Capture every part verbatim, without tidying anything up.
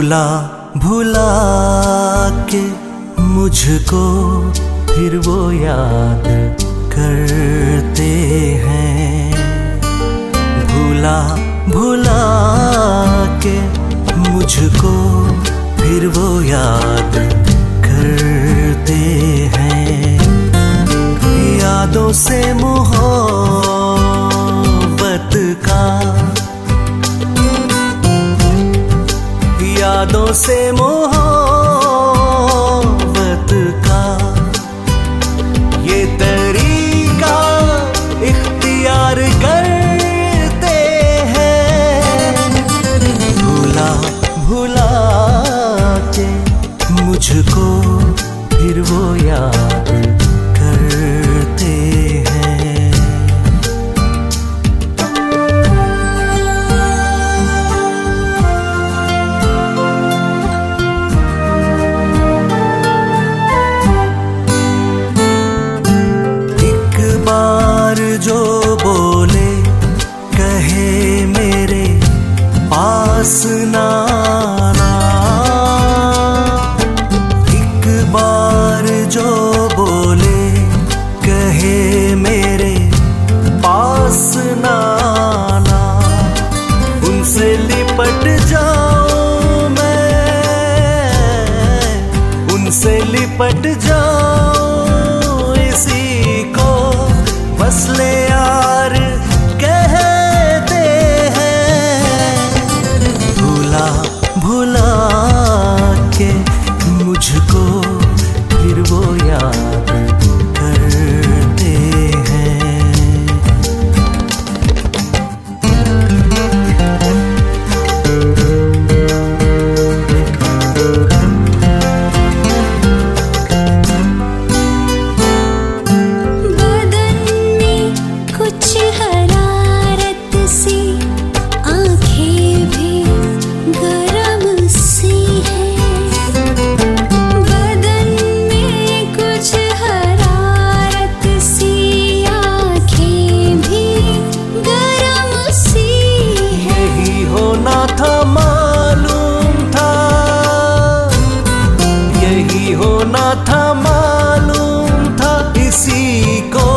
भूला भूला के मुझको फिर वो याद करते हैं। भूला भूला के मुझको फिर वो याद करते हैं। यादों से मोहब्बत का, यादों से मोहब्बत का ये तरीका इख्तियार करते हैं। भूला भूला के मुझको फिर वो याद करते हैं। एक बार जो बोले कहे मेरे पास ना आना, एक बार जो बोले कहे मेरे पास ना आना, उनसे लिपट जाऊं मैं, उनसे लिपट जाऊं इसी को बस ले यार कहते हैं। भूला भूला के मुझको फिर वो याद करते हैं। बदन में कुछ हरारत सी, आंखें भी गरम सी है। बदन में कुछ हरारत सी, आंखें भी गरम सी है। यही होना था मालूम था, यही होना था मालूम था, इसी को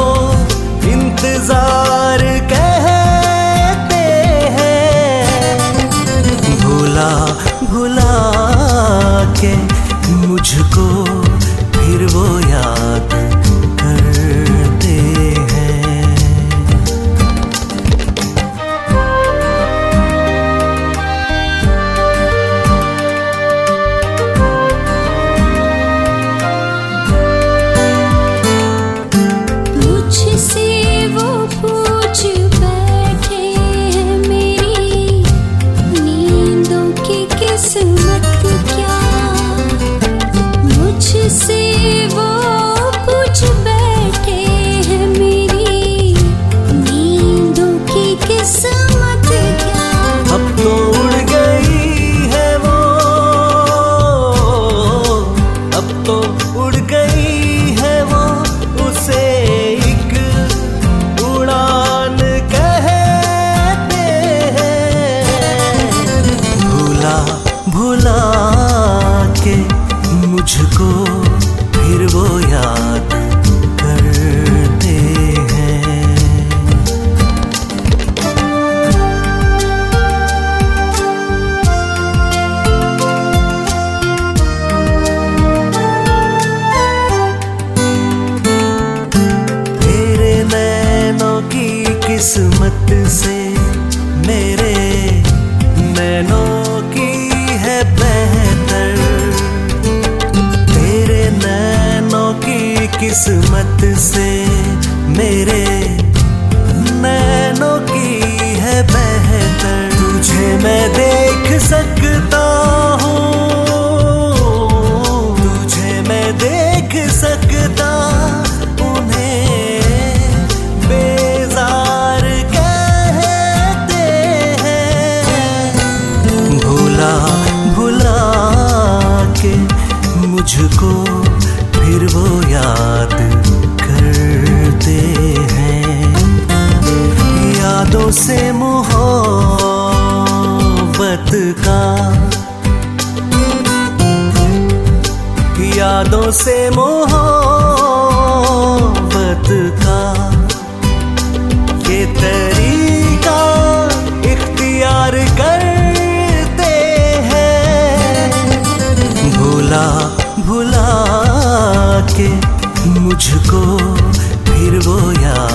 इंतजार कहते हैं। भूला भूला के मुझको फिर वो याद करते हैं। मुझसे वो पूछ बैठे हैं मेरी नींदों की किस्मत क्या। मुझसे वो पूछ बैठे हैं मेरी नींदों की किस्मत क्या। अब तो उड़ गई है वो, अब तो उड़ गई है वो, उसे एक उड़ान कहते हैं। भूला भूला के मुझको फिर वो याद करते हैं। तेरे नैनों की किस्मत से मेरे नैनों की है बेहतर। तेरे नैनों की किस्मत से मेरे नैनों की है बेहतर। तुझे मैं देख सकता हूँ, तुझे मैं देख सकता, उन्हें बेजार कहते हैं। भूला भूला के मुझको फिर वो याद करते हैं। यादों से मोहब्बत का यादों से मोहब्बत का ये तरीका इख्तियार करते हैं। भुला भुला के मुझको फिर वो याद